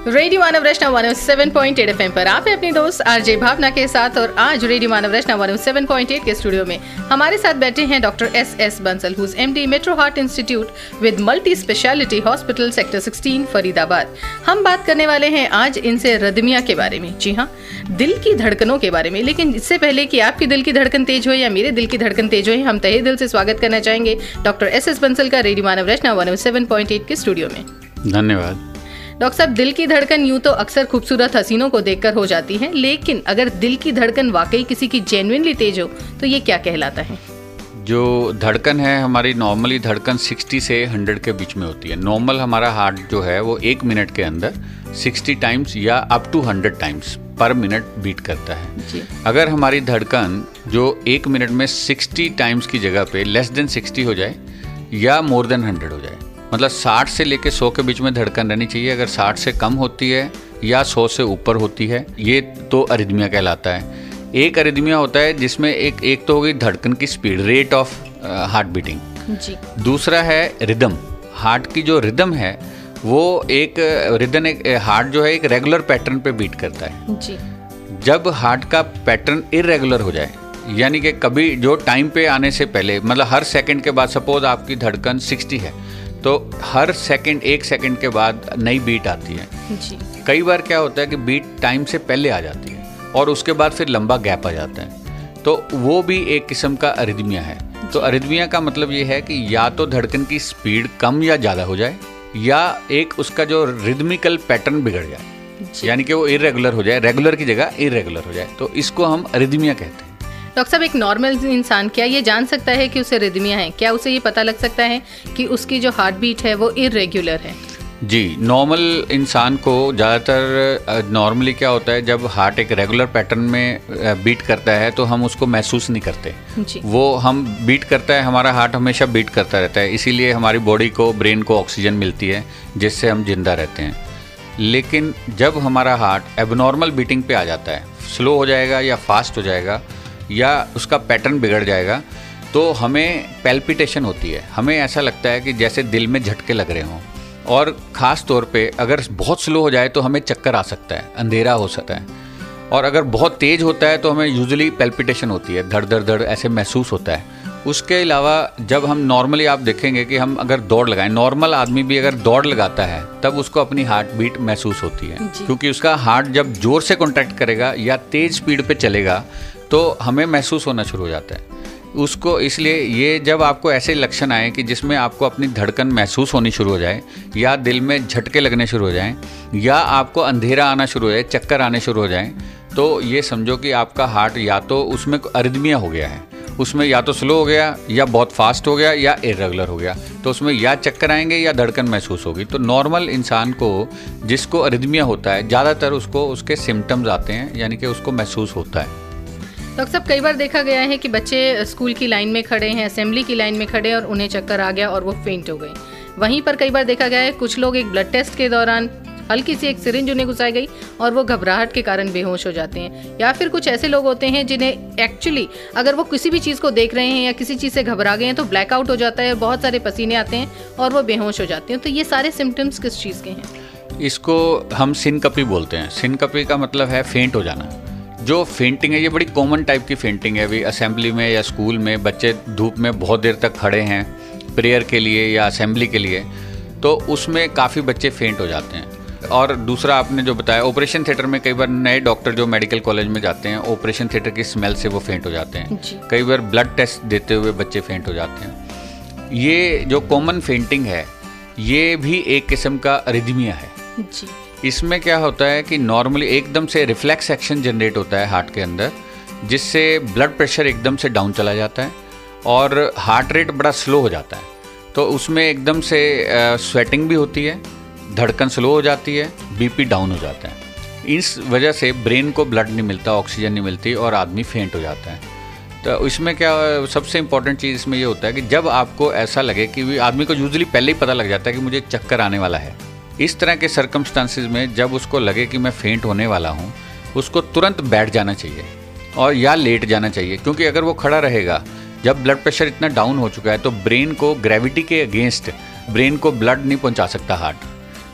Radio मानव रचना 107.8 FM पर आप है अपनी दोस्त आरजे भावना के साथ। और आज रेडियो मानव रचना 107.8 के स्टूडियो में हमारे साथ बैठे हैं doctor S Bansal, who's MD metro heart institute with multi speciality hospital sector 16 Faridabad. हम बात करने वाले हैं आज इनसे रिदमिया के बारे में। जी हाँ, दिल की धड़कनों के बारे में। लेकिन इससे पहले कि आपकी दिल की धड़कन तेज हो या मेरे दिल की धड़कन तेज हो, हम तहे दिल से स्वागत करना चाहेंगे डॉक्टर एस बंसल का रेडियो मानव रचना 107.8 के स्टूडियो में। धन्यवाद। डॉक्टर साहब, दिल की धड़कन यूं तो अक्सर खूबसूरत हसीनों को देखकर हो जाती है, लेकिन अगर दिल की धड़कन वाकई किसी की जेन्युइनली तेज हो तो ये क्या कहलाता है? जो धड़कन है हमारी, नॉर्मली धड़कन 60 से 100 के बीच में होती है। नॉर्मल हमारा हार्ट जो है वो 1 मिनट के अंदर 60 टाइम्स या up to 100 times per minute beat करता है जी। अगर हमारी धड़कन जो 1 मिनट में 60 टाइम्स की जगह पे लेस देन 60 हो जाए या मोर देन 100 हो जाए, मतलब 60 से लेके 100 के बीच में धड़कन रहनी चाहिए। अगर 60 से कम होती है या 100 से ऊपर होती है, ये तो अरिदमिया कहलाता है। एक अरिदमिया होता है जिसमें एक तो होगी धड़कन की speed, rate of heart beating जी। दूसरा है रिदम। हार्ट की जो रिदम है वो एक हार्ट जो है एक रेगुलर पैटर्न पे बीट करता है जी। जब हार्ट का पैटर्न इरेगुलर हो जाए, यानी कि कभी जो टाइम पे आने से पहले, मतलब हर सेकंड के बाद, सपोज आपकी धड़कन 60 है तो हर सेकंड 1 सेकंड के बाद नई बीट आती है जी। कई बार क्या होता है कि बीट टाइम से पहले आ जाती है और उसके बाद फिर लंबा गैप आ जाता है, तो वो भी एक किस्म का अरिदमिया है। तो अरिदमिया का मतलब ये है कि या तो धड़कन की स्पीड कम या ज़्यादा हो जाए, या एक उसका जो रिदमिकल पैटर्न बिगड़ जाए, यानी कि वो इरेगुलर हो जाए, रेगुलर की जगह इरेगुलर हो जाए, तो इसको हम अरिदमिया कहते हैं। डॉक्टर साहब, एक नॉर्मल इंसान क्या ये जान सकता है कि उसे रिदमिया है? क्या उसे ये पता लग सकता है कि उसकी जो हार्ट बीट है वो इरेगुलर है? जी, नॉर्मल इंसान को ज़्यादातर नॉर्मली क्या होता है, जब हार्ट एक रेगुलर पैटर्न में बीट करता है तो हम उसको महसूस नहीं करते जी। वो हम बीट करता है, हमारा हार्ट हमेशा बीट करता रहता है, इसीलिए हमारी बॉडी को, ब्रेन को ऑक्सीजन मिलती है जिससे हम जिंदा रहते हैं। लेकिन जब हमारा हार्ट एबनॉर्मल बीटिंग पे आ जाता है, स्लो हो जाएगा या फास्ट हो जाएगा या उसका पैटर्न बिगड़ जाएगा, तो हमें पैल्पिटेशन होती है। हमें ऐसा लगता है कि जैसे दिल में झटके लग रहे हों, और ख़ास तौर पे अगर बहुत स्लो हो जाए तो हमें चक्कर आ सकता है, अंधेरा हो सकता है, और अगर बहुत तेज़ होता है तो हमें यूजुअली पैल्पिटेशन होती है, धड़ धड़ धड़ ऐसे महसूस होता है। उसके अलावा जब हम नॉर्मली, आप देखेंगे कि हम अगर दौड़ लगाएं, नॉर्मल आदमी भी अगर दौड़ लगाता है तब उसको अपनी हार्ट बीट महसूस होती है, क्योंकि उसका हार्ट जब ज़ोर से कॉन्ट्रैक्ट करेगा या तेज़ स्पीड पे चलेगा तो हमें महसूस होना शुरू हो जाता है उसको। इसलिए ये जब आपको ऐसे लक्षण आए कि जिसमें आपको अपनी धड़कन महसूस होनी शुरू हो जाए, या दिल में झटके लगने शुरू हो जाएं, या आपको अंधेरा आना शुरू हो जाए, चक्कर आने शुरू हो जाएं, तो ये समझो कि आपका हार्ट या तो उसमें अरिदमिया हो गया है, उसमें या तो स्लो हो गया या बहुत फास्ट हो गया या इरेगुलर हो गया, तो उसमें या चक्कर आएंगे या धड़कन महसूस होगी। तो नॉर्मल इंसान को जिसको अरिदमिया होता है, ज़्यादातर उसको उसके सिम्टम्स आते हैं, यानी कि उसको महसूस होता है। डॉक्टर साहब, कई बार देखा गया है कि बच्चे स्कूल की लाइन में खड़े हैं, असेंबली की लाइन में खड़े और उन्हें चक्कर आ गया और वो फेंट हो गए। वहीं पर कई बार देखा गया है कुछ लोग एक ब्लड टेस्ट के दौरान हल्की सी एक सिरिंज उन्हें घुसाई गई और वो घबराहट के कारण बेहोश हो जाते हैं। या फिर कुछ ऐसे लोग होते हैं जिन्हें एक्चुअली अगर वो किसी भी चीज़ को देख रहे हैं या किसी चीज़ से घबरा गए हैं तो ब्लैकआउट हो जाता है और बहुत सारे पसीने आते हैं और वो बेहोश हो जाते हैं। तो ये सारे सिम्टम्स किस चीज़ के हैं? इसको हम सिनकपी बोलते हैं। सिनकपी का मतलब है फेंट हो जाना। जो फेंटिंग है ये बड़ी कॉमन टाइप की फेंटिंग है। अभी असेंबली में या स्कूल में बच्चे धूप में बहुत देर तक खड़े हैं प्रेयर के लिए या असेंबली के लिए, तो उसमें काफ़ी बच्चे फेंट हो जाते हैं। और दूसरा आपने जो बताया, ऑपरेशन थिएटर में कई बार नए डॉक्टर जो मेडिकल कॉलेज में जाते हैं, ऑपरेशन थिएटर की स्मेल से वो फेंट हो जाते हैं। कई बार ब्लड टेस्ट देते हुए बच्चे फेंट हो जाते हैं। ये जो कॉमन फेंटिंग है ये भी एक किस्म का अरिदमिया है जी। इसमें क्या होता है कि नॉर्मली एकदम से रिफ्लेक्स एक्शन जनरेट होता है हार्ट के अंदर, जिससे ब्लड प्रेशर एकदम से डाउन चला जाता है और हार्ट रेट बड़ा स्लो हो जाता है। तो उसमें एकदम से स्वेटिंग भी होती है, धड़कन स्लो हो जाती है, बीपी डाउन हो जाता है। इस वजह से ब्रेन को ब्लड नहीं मिलता, ऑक्सीजन नहीं मिलती और आदमी फेंट हो जाता है। तो इसमें क्या, सबसे इम्पोर्टेंट चीज़ इसमें ये होता है कि जब आपको ऐसा लगे कि आदमी को यूजुअली पहले ही पता लग जाता है कि मुझे चक्कर आने वाला है, इस तरह के सर्कमस्टांसिस में जब उसको लगे कि मैं फेंट होने वाला हूँ, उसको तुरंत बैठ जाना चाहिए और या लेट जाना चाहिए। क्योंकि अगर वो खड़ा रहेगा, जब ब्लड प्रेशर इतना डाउन हो चुका है तो ब्रेन को ग्रेविटी के अगेंस्ट ब्रेन को ब्लड नहीं पहुँचा सकता हार्ट,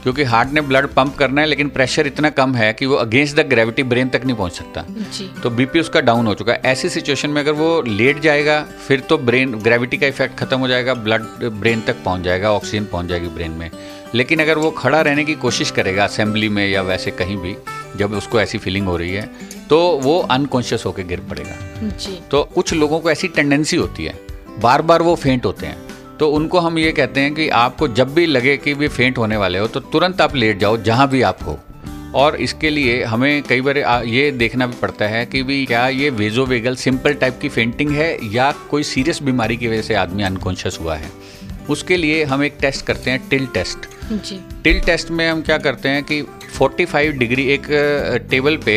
क्योंकि हार्ट ने ब्लड पंप करना है लेकिन प्रेशर इतना कम है कि वो अगेंस्ट द ग्रेविटी ब्रेन तक नहीं पहुंच सकता जी। तो बीपी उसका डाउन हो चुका है। ऐसी सिचुएशन में अगर वो लेट जाएगा फिर तो ब्रेन ग्रेविटी का इफेक्ट खत्म हो जाएगा, ब्लड ब्रेन तक पहुंच जाएगा, ऑक्सीजन पहुंच जाएगी ब्रेन में। लेकिन अगर वो खड़ा रहने की कोशिश करेगा असेंबली में या वैसे कहीं भी, जब उसको ऐसी फीलिंग हो रही है तो वो अनकॉन्शियस होकर गिर पड़ेगा जी। तो कुछ लोगों को ऐसी टेंडेंसी होती है, बार बार वो फेंट होते हैं, तो उनको हम ये कहते हैं कि आपको जब भी लगे कि वे फेंट होने वाले हो तो तुरंत आप लेट जाओ जहाँ भी आप हो। और इसके लिए हमें कई बार ये देखना भी पड़ता है कि भी क्या ये वेजोवेगल सिंपल टाइप की फेंटिंग है या कोई सीरियस बीमारी की वजह से आदमी अनकॉन्शियस हुआ है। उसके लिए हम एक टेस्ट करते हैं, टिल्ट टेस्ट जी। टिल्ट टेस्ट में हम क्या करते हैं कि 45 डिग्री एक टेबल पे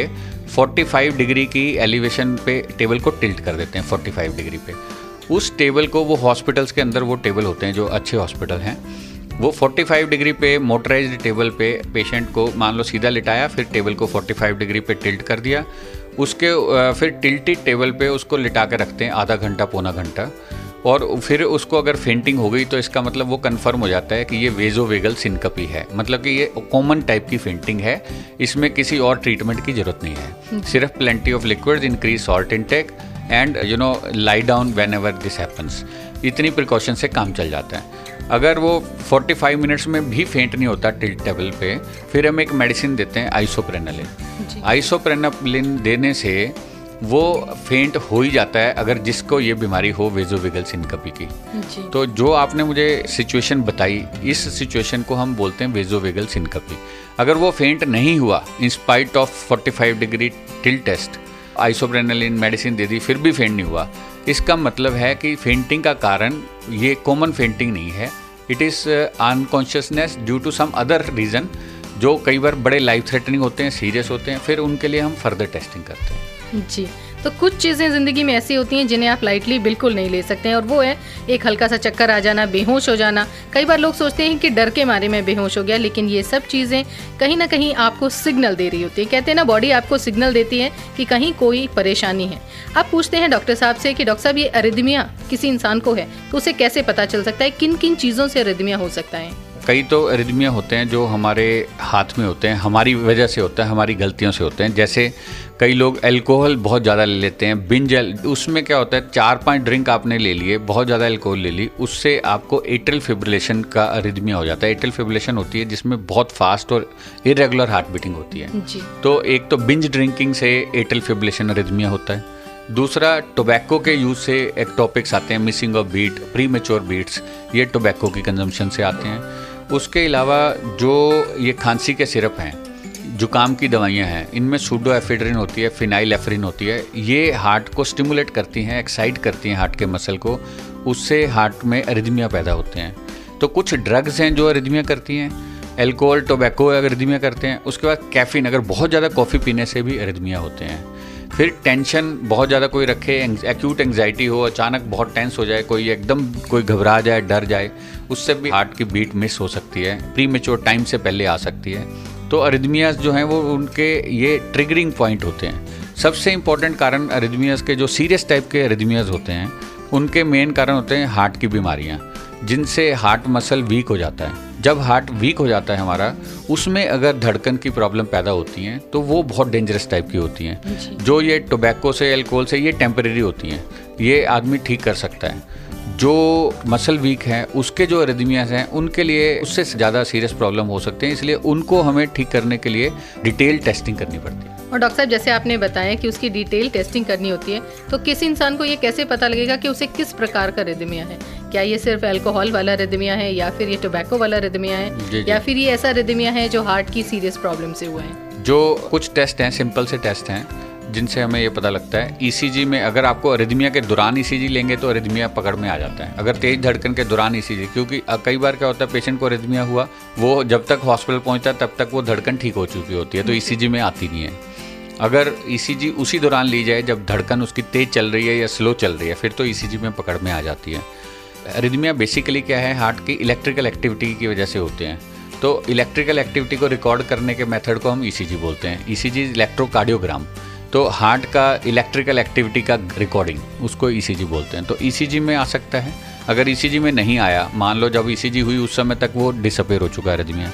45 डिग्री की एलिवेशन पे टेबल को टिल्ट कर देते हैं 45 डिग्री पे। उस टेबल को, वो हॉस्पिटल्स के अंदर वो टेबल होते हैं जो अच्छे हॉस्पिटल हैं, वो 45 डिग्री पे मोटराइज्ड टेबल पे पेशेंट को मान लो सीधा लिटाया, फिर टेबल को 45 डिग्री पे टिल्ट कर दिया, उसके फिर टिल्टेड टेबल पे उसको लिटा के रखते हैं आधा घंटा पौना घंटा, और फिर उसको अगर फेंटिंग हो गई तो इसका मतलब वो कंफर्म हो जाता है कि ये वेजोवेगल सिनकपी है, मतलब कि ये कॉमन टाइप की फेंटिंग है, इसमें किसी और ट्रीटमेंट की जरूरत नहीं है, सिर्फ plenty of liquids, increase salt intake and lie down whenever this happens, इतनी प्रिकॉशन से काम चल जाता है। अगर वो 45 मिनट्स में भी फेंट नहीं होता टिल्ट टेबल पे, फिर हम एक मेडिसिन देते हैं आइसोप्रेनालिन। आइसोप्रेनालिन देने से वो फेंट हो ही जाता है अगर जिसको ये बीमारी हो वेजोवेगल सिनकपी की। तो जो आपने मुझे सिचुएशन बताई, इस सिचुएशन को हम बोलते हैं वेजोवेगल सिनकपी। अगर वो फेंट नहीं हुआ in spite of 45 degree tilt test, isoprenaline medicine दे दी फिर भी फेंट नहीं हुआ, इसका मतलब है कि फेंटिंग का कारण ये कॉमन फेंटिंग नहीं है, it is unconsciousness due to some other reason, जो कई बार बड़े लाइफ थ्रेटनिंग होते हैं, सीरियस होते हैं, फिर उनके लिए हम फर्दर टेस्टिंग करते हैं। जी। तो कुछ चीज़ें ज़िंदगी में ऐसी होती हैं जिन्हें आप लाइटली बिल्कुल नहीं ले सकते हैं, और वो है एक हल्का सा चक्कर आ जाना, बेहोश हो जाना। कई बार लोग सोचते हैं कि डर के मारे में बेहोश हो गया, लेकिन ये सब चीज़ें कहीं ना कहीं आपको सिग्नल दे रही होती है। कहते हैं ना, बॉडी आपको सिग्नल देती है कि कहीं कोई परेशानी है। आप पूछते हैं डॉक्टर साहब से कि डॉक्टर साहब ये अरिदमिया किसी इंसान को है तो उसे कैसे पता चल सकता है, किन किन चीज़ों से अरिदमिया हो सकता है? कई तो अरिदमिया होते हैं जो हमारे हाथ में होते हैं, हमारी वजह से होता है, हमारी गलतियों से होते हैं। जैसे कई लोग अल्कोहल बहुत ज़्यादा ले लेते हैं, बिंज, उसमें क्या होता है 4-5 ड्रिंक आपने ले लिए, बहुत ज़्यादा अल्कोहल ले ली, उससे आपको एट्रियल फिब्रिलेशन का अरिदमिया हो जाता है। एट्रियल फिब्रिलेशन होती है जिसमें बहुत फास्ट और इरेगुलर हार्ट बीटिंग होती है जी। तो एक तो बिंज ड्रिंकिंग से एट्रियल फिब्रिलेशन अरिदमिया होता है। दूसरा, टोबैको के यूज़ से एक्टोपिक्स आते हैं, missing of beat, premature beats, ये टोबैको की कंजम्पशन से आते हैं। उसके अलावा जो ये खांसी के सिरप हैं, जुकाम की दवाइयाँ हैं, इनमें सूडोएफेड्रिन होती है, फिनाइल एफ्रिन होती है, ये हार्ट को स्टिमुलेट करती हैं, एक्साइट करती हैं हार्ट के मसल को, उससे हार्ट में अरिदमिया पैदा होते हैं। तो कुछ ड्रग्स हैं जो अरिदमिया करती हैं, अल्कोहल, टोबैको अरिदमिया करते हैं। उसके बाद कैफीन, अगर बहुत ज़्यादा कॉफ़ी पीने से भी अरिदमिया होते हैं। फिर टेंशन बहुत ज़्यादा कोई रखे, एक्यूट एंग्जाइटी हो, अचानक बहुत टेंस हो जाए, कोई एकदम कोई घबरा जाए, डर जाए, उससे भी हार्ट की बीट मिस हो सकती है, प्री मेच्योर टाइम से पहले आ सकती है। तो अरिदमियाज जो हैं वो उनके ये ट्रिगरिंग पॉइंट होते हैं। सबसे इम्पॉर्टेंट कारण अरिदमियाज के, जो सीरियस टाइप के अरिदमियाज होते हैं, उनके मेन कारण होते हैं हार्ट की बीमारियाँ, जिनसे हार्ट मसल वीक हो जाता है। जब हार्ट वीक हो जाता है हमारा, उसमें अगर धड़कन की प्रॉब्लम पैदा होती हैं तो वो बहुत डेंजरस टाइप की होती हैं। जो ये टोबैको से, अल्कोहल से, ये टेम्परेरी होती हैं, ये आदमी ठीक कर सकता है। जो मसल वीक हैं, उसके जो अरिदमियाज हैं, उनके लिए उससे ज़्यादा सीरियस प्रॉब्लम हो सकते हैं, इसलिए उनको हमें ठीक करने के लिए डिटेल टेस्टिंग करनी पड़ती है। और डॉक्टर साहब, जैसे आपने बताया कि उसकी डिटेल टेस्टिंग करनी होती है, तो किसी इंसान को ये कैसे पता लगेगा कि उसे किस प्रकार का अरिदमिया है? क्या ये सिर्फ अल्कोहल वाला अरिदमिया है, या फिर ये टोबैको वाला अरिदमिया है, या फिर ये ऐसा अरिदमिया है जो हार्ट की सीरियस प्रॉब्लम से हुआ है? जो कुछ टेस्ट हैं, सिंपल से टेस्ट हैं, जिनसे हमें ये पता लगता है। ईसीजी में अगर आपको अरिदमिया के दौरान ईसीजी लेंगे तो अरिदमिया पकड़ में आ जाता है। अगर तेज धड़कन के दौरान ईसीजी, क्योंकि कई बार क्या होता है, पेशेंट को अरिदमिया हुआ, वो जब तक हॉस्पिटल पहुंचता है तब तक वो धड़कन ठीक हो चुकी होती है, तो ईसीजी में आती नहीं है। अगर ईसीजी उसी दौरान ली जाए जब धड़कन उसकी तेज चल रही है या स्लो चल रही है, फिर तो ईसीजी में पकड़ में आ जाती है। अरिदमिया बेसिकली क्या है, हार्ट की इलेक्ट्रिकल एक्टिविटी की वजह से होते हैं। तो इलेक्ट्रिकल एक्टिविटी को रिकॉर्ड करने के मेथड को हम ईसीजी बोलते हैं। ईसीजी इलेक्ट्रोकार्डियोग्राम, तो हार्ट का इलेक्ट्रिकल एक्टिविटी का रिकॉर्डिंग, उसको ईसीजी बोलते हैं। तो ईसीजी में आ सकता है। अगर ईसीजी में नहीं आया, मान लो जब ईसीजी हुई उस समय तक वो डिसअपेयर हो चुका है अरिदमिया,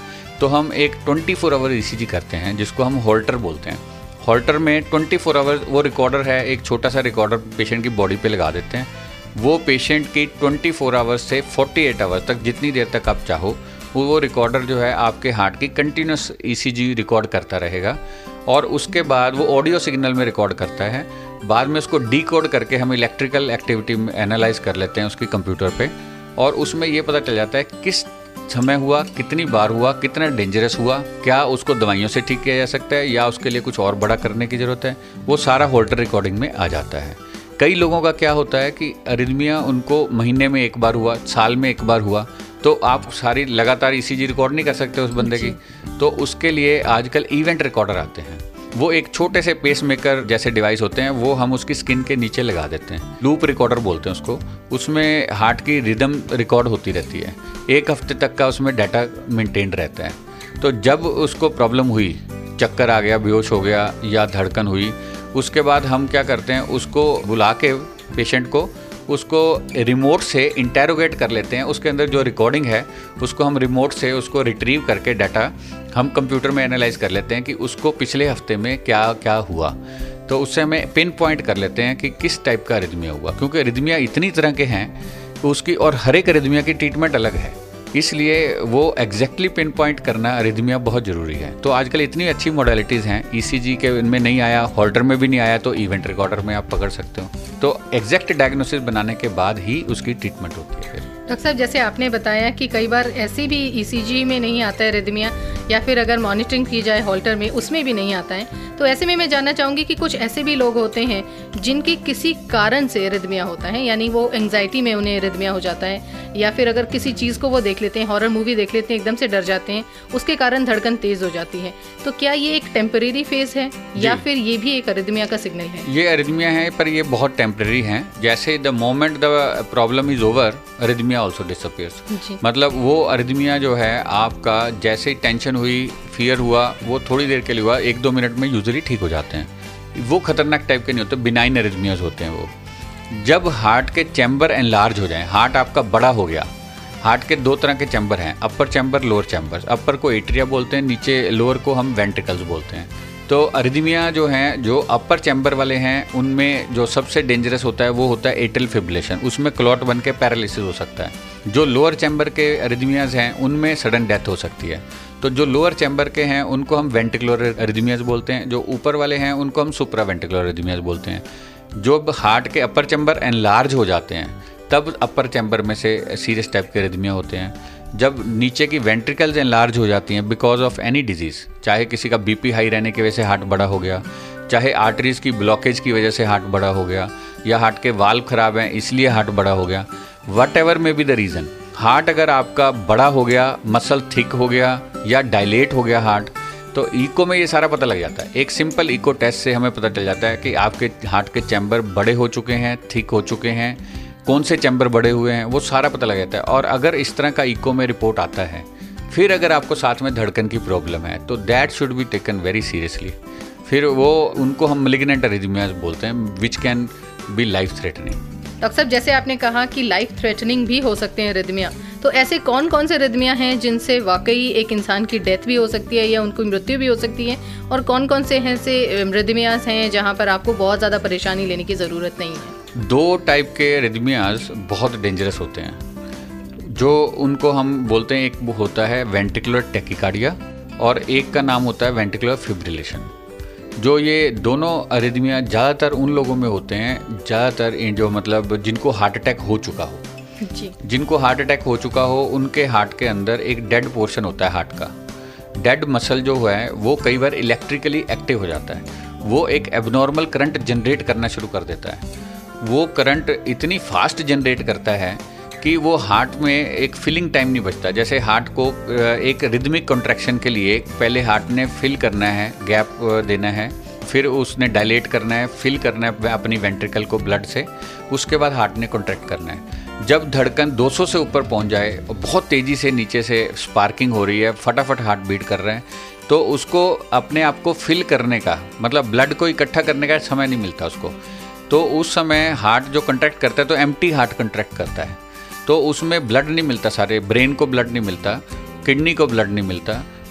तो हम एक 24 आवर ECG करते हैं जिसको हम होल्टर बोलते हैं। होल्टर में 24 आवर वो रिकॉर्डर है, एक छोटा सा रिकॉर्डर पेशेंट की बॉडी पे लगा देते हैं। वो पेशेंट की 24 आवर्स से 48 आवर्स तक, जितनी देर तक आप चाहो, वो रिकॉर्डर जो है आपके हार्ट की कंटिन्यूस ECG रिकॉर्ड करता रहेगा और उसके बाद वो ऑडियो सिग्नल में रिकॉर्ड करता है। बाद में उसको डीकोड करके हम इलेक्ट्रिकल एक्टिविटी में एनालाइज कर लेते हैं उसकी कंप्यूटर पे, और उसमें ये पता चल जाता है किस समय हुआ, कितनी बार हुआ, कितना डेंजरस हुआ, क्या उसको दवाइयों से ठीक किया जा सकता है या उसके लिए कुछ और बड़ा करने की ज़रूरत है। वो सारा होल्टर रिकॉर्डिंग में आ जाता है। कई लोगों का क्या होता है कि अरिथमिया उनको महीने में एक बार हुआ, साल में एक बार हुआ, तो आप सारी लगातार ECG रिकॉर्ड नहीं कर सकते उस बंदे की। तो उसके लिए आजकल इवेंट रिकॉर्डर आते हैं। वो एक छोटे से पेसमेकर जैसे डिवाइस होते हैं, वो हम उसकी स्किन के नीचे लगा देते हैं। लूप रिकॉर्डर बोलते हैं उसको। उसमें हार्ट की रिदम रिकॉर्ड होती रहती है। 1 हफ्ते तक का उसमें डाटा मेंटेन रहता है। तो जब उसको प्रॉब्लम हुई, चक्कर आ गया, बेहोश हो गया या धड़कन हुई, उसके बाद हम क्या करते हैं, उसको बुला के पेशेंट को उसको रिमोट से इंटेरोगेट कर लेते हैं। उसके अंदर जो रिकॉर्डिंग है उसको हम रिमोट से उसको रिट्रीव करके डाटा हम कंप्यूटर में एनालाइज कर लेते हैं कि उसको पिछले हफ्ते में क्या क्या हुआ। तो उससे हमें पिन पॉइंट कर लेते हैं कि किस टाइप का अरिथमिया हुआ, क्योंकि अरिथमिया इतनी तरह के हैं उसकी, और हर एक अरिथमिया की ट्रीटमेंट अलग है, इसलिए वो एग्जैक्टली पिन पॉइंट करना अरिथमिया बहुत ज़रूरी है। तो आजकल इतनी अच्छी मॉडलिटीज़ हैं, ECG के इनमें नहीं आया, होल्डर में भी नहीं आया, तो इवेंट रिकॉर्डर में आप पकड़ सकते हो। तो एग्जैक्ट डायग्नोसिस बनाने के बाद ही उसकी ट्रीटमेंट होती है। डॉक्टर साहब, जैसे आपने बताया कि कई बार ऐसे भी ECG में नहीं आता है अरिथमिया, या फिर अगर मॉनिटरिंग की जाए होल्टर में उसमें भी नहीं आता है, तो ऐसे में मैं जानना चाहूँगी कि कुछ ऐसे भी लोग होते हैं जिनकी किसी कारण से अरिथमिया होता है, यानी वो एंग्जाइटी में उन्हें अरिथमिया हो जाता है, या फिर अगर किसी चीज़ को वो देख लेते हैं, हॉरर मूवी देख लेते हैं, एकदम से डर जाते हैं, उसके कारण धड़कन तेज़ हो जाती है। तो क्या ये एक टेम्परेरी फेज है या फिर ये भी एक अरिथमिया का सिग्नल है? ये अरिथमिया है, पर ये बहुत टेम्परेरी है। जैसे the moment the problem is over, arrhythmia also disappears. मतलब वो अरिथमिया जो है आपका, जैसे ही टेंशन हुई, फियर हुआ, वो थोड़ी देर के लिए हुआ, 1-2 मिनट में यूजुअली ठीक हो जाते हैं। वो खतरनाक टाइप के नहीं होते, बिनाइन अरिथमियाज होते हैं वो। जब हार्ट के चैम्बर एनलार्ज हो जाएं, हार्ट आपका बड़ा हो गया, हार्ट के 2 तरह के चैम्बर हैं, upper chamber, lower chamber. Upper को एट्रिया बोलते हैं, नीचे लोअर को हम वेंट्रिकल्स बोलते हैं। तो अरिथमिया जो हैं, जो अपर चैम्बर वाले हैं, उनमें जो सबसे डेंजरस होता है वो होता है एट्रियल फिब्रिलेशन, उसमें क्लॉट बन के पैरालिसिस हो सकता है। जो लोअर चैम्बर के अरिथमियाज हैं उनमें सडन डेथ हो सकती है। तो जो लोअर चैम्बर के हैं उनको हम वेंट्रिकुलर अरिथमियाज बोलते हैं, जो ऊपर वाले हैं उनको हम सुप्रा वेंट्रिकुलर अरिथमियाज बोलते हैं। जब हार्ट के अपर चैम्बर एनलार्ज हो जाते हैं तब अपर चैम्बर में से सीरियस टाइप के अरिथमिया होते हैं। जब नीचे की वेंट्रिकल्स एनलार्ज हो जाती हैं बिकॉज ऑफ एनी डिजीज़, चाहे किसी का BP हाई रहने की वजह से हार्ट बड़ा हो गया, चाहे आर्टरीज की ब्लॉकेज की वजह से हार्ट बड़ा हो गया, या हार्ट के वाल्व खराब हैं इसलिए हार्ट बड़ा हो गया, whatever may be the reason, heart अगर आपका बड़ा हो गया, मसल थिक हो गया या डायलेट हो गया हार्ट, तो इको में ये सारा पता लग जाता है। एक सिंपल इको टेस्ट से हमें पता चल जाता है कि आपके हार्ट के चैम्बर बड़े हो चुके हैं, थिक हो चुके हैं, कौन से चैम्बर बड़े हुए हैं, वो सारा पता लग जाता है। और अगर इस तरह का इको में रिपोर्ट आता है, फिर अगर आपको साथ में धड़कन की प्रॉब्लम है, तो that should be taken very seriously. फिर वो उनको हम मैलिग्नेंट अरिथमियाज बोलते हैं, which can be life threatening. Doctor साहब, जैसे आपने कहा कि लाइफ थ्रेटनिंग भी हो सकते हैं अरिथमिया, तो ऐसे कौन कौन से अरिथमिया हैं जिनसे वाकई एक इंसान की डेथ भी हो सकती है या उनकी मृत्यु भी हो सकती है, और कौन कौन से ऐसे अरिथमियाज हैं जहां पर आपको बहुत ज़्यादा परेशानी लेने की ज़रूरत नहीं है? 2 टाइप के अरिथमियाज बहुत डेंजरस होते हैं, जो उनको हम बोलते हैं, एक वो होता है वेंट्रिकुलर टैकीकार्डिया और एक का नाम होता है वेंट्रिकुलर फिब्रिलेशन। जो ये दोनों अरिथमिया ज़्यादातर उन लोगों में होते हैं, ज़्यादातर जो मतलब जिनको हार्ट अटैक हो चुका हो जी। जिनको हार्ट अटैक हो चुका हो उनके हार्ट के अंदर एक डेड पोर्शन होता है हार्ट का। डेड मसल जो है वो कई बार इलेक्ट्रिकली एक्टिव हो जाता है, वो एक एबनॉर्मल करंट जनरेट करना शुरू कर देता है। वो करंट इतनी फास्ट जनरेट करता है कि वो हार्ट में एक फिलिंग टाइम नहीं बचता। जैसे हार्ट को एक रिदमिक कॉन्ट्रैक्शन के लिए पहले हार्ट ने फिल करना है, गैप देना है, फिर उसने डायलेट करना है, फिल करना है अपनी वेंट्रिकल को ब्लड से, उसके बाद हार्ट ने कॉन्ट्रैक्ट करना है। जब धड़कन 200 से ऊपर पहुंच जाए और बहुत तेज़ी से नीचे से स्पार्किंग हो रही है, फटाफट हार्ट बीट कर रहे हैं, तो उसको अपने आप को फिल करने का, मतलब ब्लड को इकट्ठा करने का समय नहीं मिलता उसको। तो उस समय हार्ट जो कॉन्ट्रैक्ट करता है तो एम्प्टी हार्ट कॉन्ट्रैक्ट करता है, तो उसमें ब्लड नहीं मिलता, सारे ब्रेन को ब्लड नहीं मिलता, किडनी को ब्लड नहीं मिलता,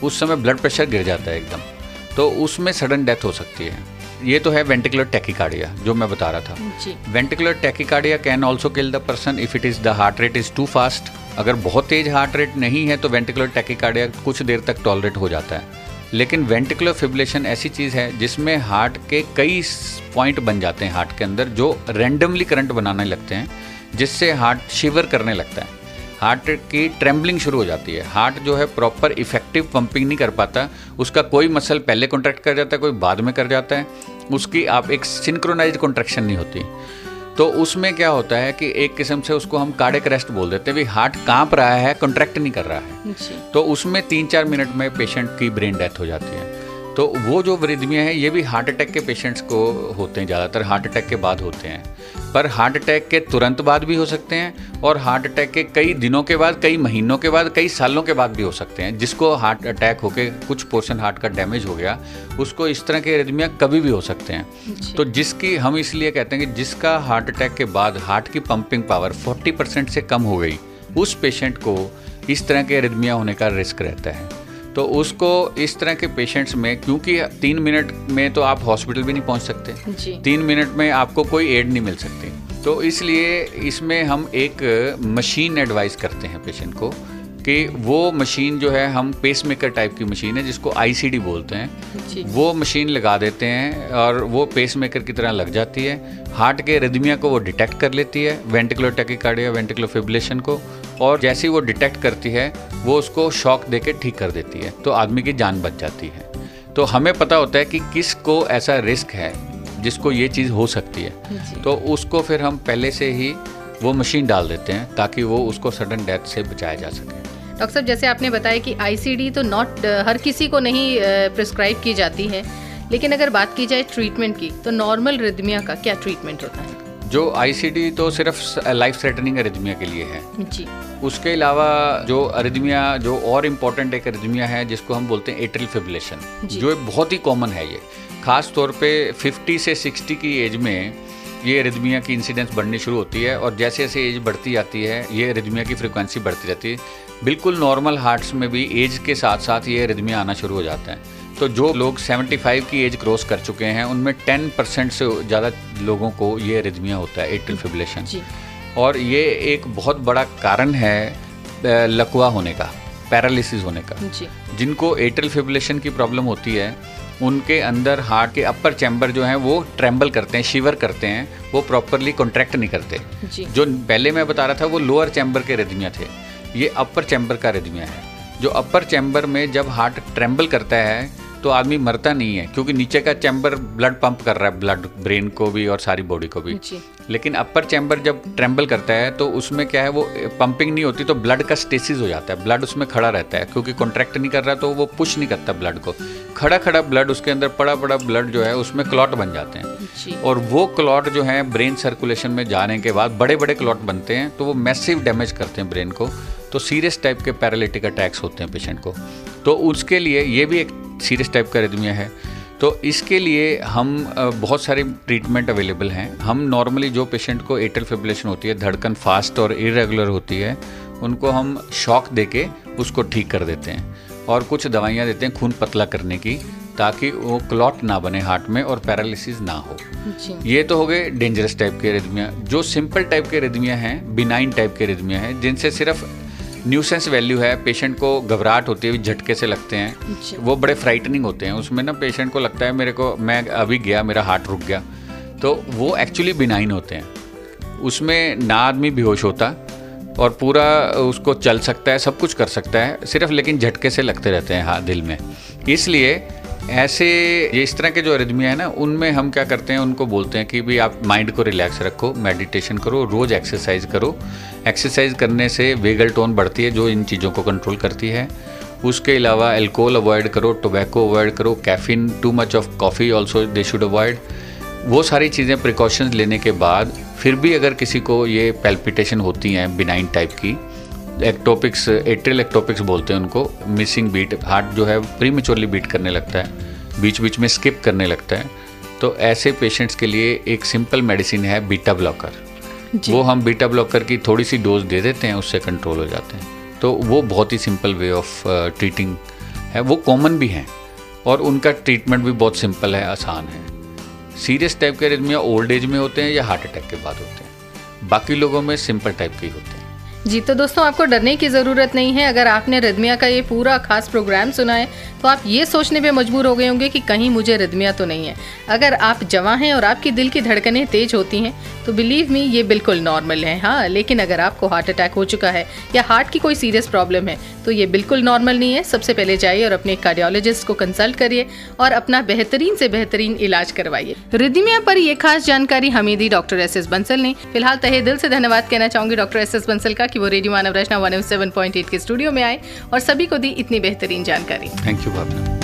उस समय ब्लड प्रेशर गिर जाता है एकदम, तो उसमें सडन डेथ हो सकती है। ये तो है वेंटिकुलर टैकीकार्डिया जो मैं बता रहा था। Ventricular tachycardia can also kill the person if it is the heart rate is too fast. अगर बहुत तेज हार्ट रेट नहीं है तो वेंटिकुलर टैकीकार्डिया कुछ देर तक टॉलरेट हो जाता है। लेकिन वेंटिकुलर फिब्रिलेशन ऐसी चीज़ है जिसमें हार्ट के कई पॉइंट बन जाते हैं हार्ट के अंदर, जो रैंडमली करंट बनाने लगते हैं, जिससे हार्ट शिवर करने लगता है, हार्ट की ट्रेम्बलिंग शुरू हो जाती है। हार्ट जो है प्रॉपर इफेक्टिव पंपिंग नहीं कर पाता, उसका कोई मसल पहले कॉन्ट्रैक्ट कर जाता है, कोई बाद में कर जाता है, उसकी आप एक सिंक्रोनाइज्ड कॉन्ट्रैक्शन नहीं होती। तो उसमें क्या होता है कि एक किस्म से उसको हम कार्डियक अरेस्ट बोल देते हैं, भी हार्ट कांप रहा है, कॉन्ट्रैक्ट नहीं कर रहा है। तो उसमें 3-4 मिनट में पेशेंट की ब्रेन डेथ हो जाती है। तो वो जो वृद्धियाँ हैं ये भी हार्ट अटैक के पेशेंट्स को होते हैं, ज़्यादातर हार्ट अटैक के बाद होते हैं, पर हार्ट अटैक के तुरंत बाद भी हो सकते हैं और हार्ट अटैक के कई दिनों के बाद, कई महीनों के बाद, कई सालों के बाद भी हो सकते हैं। जिसको हार्ट अटैक होके कुछ पोर्शन हार्ट का डैमेज हो गया, उसको इस तरह के एरिथमिया कभी भी हो सकते हैं। तो जिसकी हम इसलिए कहते हैं कि जिसका हार्ट अटैक के बाद हार्ट की पंपिंग पावर 40% से कम हो गई, उस पेशेंट को इस तरह के एरिथमिया होने का रिस्क रहता है। तो उसको इस तरह के पेशेंट्स में, क्योंकि 3 मिनट में तो आप हॉस्पिटल भी नहीं पहुंच सकते, 3 मिनट में आपको कोई एड नहीं मिल सकती, तो इसलिए इसमें हम एक मशीन एडवाइस करते हैं पेशेंट को कि वो मशीन जो है, हम पेसमेकर टाइप की मशीन है जिसको ICD बोलते हैं, वो मशीन लगा देते हैं और वो पेसमेकर की तरह लग जाती है। हार्ट के रिदमिया को वो डिटेक्ट कर लेती है, वेंटिकुलर टैकीकार्डिया, वेंटिकुलर फिब्रिलेशन को, और जैसे ही वो डिटेक्ट करती है वो उसको शॉक देके ठीक कर देती है, तो आदमी की जान बच जाती है। तो हमें पता होता है कि किसको ऐसा रिस्क है जिसको ये चीज़ हो सकती है, तो उसको फिर हम पहले से ही वो मशीन डाल देते हैं ताकि वो उसको सडन डेथ से बचाया जा सके। डॉक्टर साहब, जैसे आपने बताया कि ICD तो हर किसी को नहीं प्रिस्क्राइब की जाती है, लेकिन अगर बात की जाए ट्रीटमेंट की तो नॉर्मल रिदमिया का क्या ट्रीटमेंट होता है? जो ICD तो सिर्फ लाइफ थ्रेटनिंग अरिथमिया के लिए है जी। उसके अलावा जो अरिथमिया, जो और इम्पॉर्टेंट एक अरिथमिया है जिसको हम बोलते हैं एट्रियल फिब्रिलेशन, जो बहुत ही कॉमन है। ये खास तौर पे 50 से 60 की एज में ये अरिथमिया की इंसिडेंस बढ़नी शुरू होती है, और जैसे जैसे एज बढ़ती जाती है ये अरिथमिया की फ्रिक्वेंसी बढ़ती रहती है। बिल्कुल नॉर्मल हार्ट्स में भी एज के साथ साथ ये अरिथमिया आना शुरू हो जाता है। तो जो लोग 75 की एज क्रॉस कर चुके हैं उनमें 10% से ज़्यादा लोगों को ये अरिथमिया होता है, एट्रियल फिब्रिलेशन, और ये एक बहुत बड़ा कारण है लकवा होने का, पैरालिसिस होने का। जिनको एट्रियल फिब्रिलेशन की प्रॉब्लम होती है उनके अंदर हार्ट के अपर चैम्बर जो हैं वो ट्रेम्बल करते हैं, शिवर करते हैं, वो प्रॉपरली कॉन्ट्रैक्ट नहीं करते। जो पहले मैं बता रहा था वो लोअर चैम्बर के अरिथमिया थे, ये अपर चैम्बर का अरिथमिया है। जो अपर चैम्बर में जब हार्ट ट्रेम्बल करता है तो आदमी मरता नहीं है, क्योंकि नीचे का चैम्बर ब्लड पंप कर रहा है, ब्लड ब्रेन को भी और सारी बॉडी को भी। लेकिन अपर चैम्बर जब ट्रेम्बल करता है तो उसमें क्या है, वो पंपिंग नहीं होती, तो ब्लड का स्टेसिस हो जाता है, ब्लड उसमें खड़ा रहता है, क्योंकि कॉन्ट्रैक्ट नहीं कर रहा तो वो पुश नहीं करता ब्लड को। खड़ा खड़ा ब्लड, उसके अंदर पड़ा पड़ा ब्लड जो है उसमें क्लॉट बन जाते हैं, और वो क्लॉट जो है ब्रेन सर्कुलेशन में जाने के बाद बड़े बड़े क्लॉट बनते हैं, तो वो मैसिव डैमेज करते हैं ब्रेन को, तो सीरियस टाइप के पैरालिटिक अटैक्स होते हैं पेशेंट को। तो उसके लिए ये भी एक सीरियस टाइप का अरिथमिया है। तो इसके लिए हम बहुत सारे ट्रीटमेंट अवेलेबल हैं। हम नॉर्मली जो पेशेंट को एट्रियल फिब्रिलेशन होती है, धड़कन फास्ट और इरेगुलर होती है, उनको हम शॉक देके उसको ठीक कर देते हैं, और कुछ दवाइयाँ देते हैं खून पतला करने की, ताकि वो क्लॉट ना बने हार्ट में और पैरालिसिस ना हो। ये तो हो गए डेंजरस टाइप के अरिथमिया। जो सिंपल टाइप के अरिथमिया हैं, बिनाइन टाइप के अरिथमिया हैं, जिनसे सिर्फ न्यूसेंस वैल्यू है, पेशेंट को घबराहट होती है, झटके से लगते हैं, वो बड़े फ्राइटनिंग होते हैं। उसमें ना पेशेंट को लगता है मेरे को, मैं अभी गया मेरा हार्ट रुक गया, तो वो एक्चुअली बिनाइन होते हैं। उसमें ना आदमी बेहोश होता और पूरा उसको चल सकता है, सब कुछ कर सकता है, सिर्फ लेकिन झटके से लगते रहते हैं हाँ दिल में। इसलिए ऐसे ये इस तरह के जो अरिथमिया है ना, उनमें हम क्या करते हैं, उनको बोलते हैं कि भाई आप माइंड को रिलैक्स रखो, मेडिटेशन करो, रोज़ एक्सरसाइज करो। एक्सरसाइज करने से वेगल टोन बढ़ती है जो इन चीज़ों को कंट्रोल करती है। उसके अलावा अल्कोहल अवॉइड करो, टोबैको अवॉइड करो, caffeine, too much of coffee also they should avoid. वो सारी चीज़ें प्रिकॉशंस लेने के बाद फिर भी अगर किसी को ये पैल्पिटेशन होती हैं बिनाइन टाइप की, एक्टोपिक्स, एट्रियल एक्टोपिक्स बोलते हैं उनको, मिसिंग बीट, हार्ट जो है प्रीमेच्योरली बीट करने लगता है, बीच बीच में स्किप करने लगता है, तो ऐसे पेशेंट्स के लिए एक सिंपल मेडिसिन है बीटा ब्लॉकर। वो हम बीटा ब्लॉकर की थोड़ी सी डोज दे देते हैं, उससे कंट्रोल हो जाते हैं। तो वो बहुत ही सिंपल वे ऑफ ट्रीटिंग है वो कॉमन भी हैं और उनका ट्रीटमेंट भी बहुत सिंपल है, आसान है। सीरियस टाइप के रिदमिया ओल्ड एज में होते हैं या हार्ट अटैक के बाद होते हैं, बाकी लोगों में सिंपल टाइप के ही होते हैं। जी, तो दोस्तों आपको डरने की ज़रूरत नहीं है। अगर आपने रिदमिया का ये पूरा खास प्रोग्राम सुना है तो आप ये सोचने पे मजबूर हो गए होंगे कि कहीं मुझे रिदमिया तो नहीं है। अगर आप जवां हैं और आपकी दिल की धड़कनें तेज होती हैं तो बिलीव मी ये बिल्कुल नॉर्मल है। हाँ, लेकिन अगर आपको हार्ट अटैक हो चुका है या हार्ट की कोई सीरियस प्रॉब्लम है तो ये बिल्कुल नॉर्मल नहीं है। सबसे पहले जाइए और अपने कार्डियोलॉजिस्ट को कंसल्ट करिए और अपना बेहतरीन से बेहतरीन इलाज करवाइए। रिदमिया पर ये खास जानकारी हमें दी डॉक्टर एस बंसल ने। फिलहाल तहे दिल से धन्यवाद कहना चाहूंगी डॉक्टर एस बंसल का कि वो रेडियो मानव रचना 107.8 के स्टूडियो में आए और सभी को दी इतनी बेहतरीन जानकारी। Thank you Bhavna.